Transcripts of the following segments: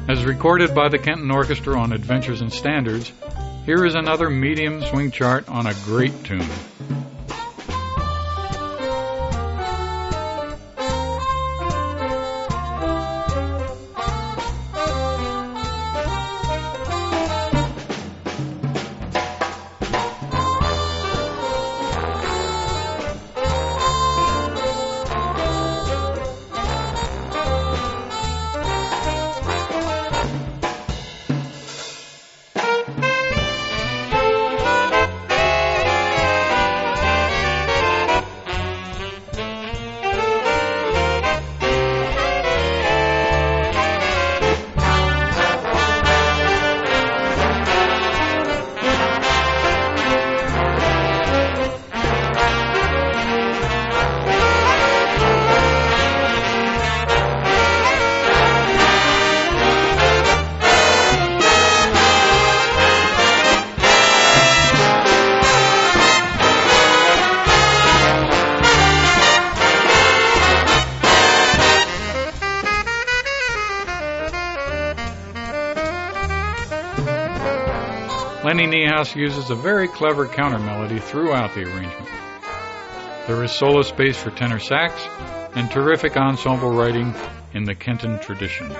As recorded by the Kenton Orchestra on Adventures in Standards, here is another medium swing chart on a great tune. Lenny Niehaus uses a very clever counter melody throughout the arrangement. There is solo space for tenor sax and terrific ensemble writing in the Kenton tradition.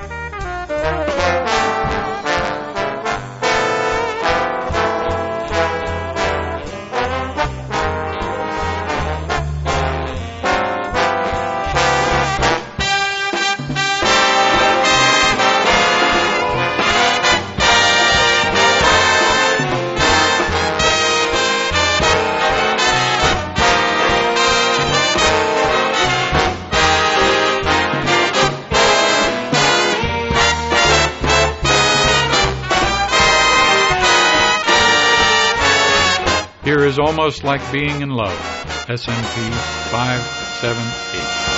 Here is Almost Like Being in Love, SNP 578.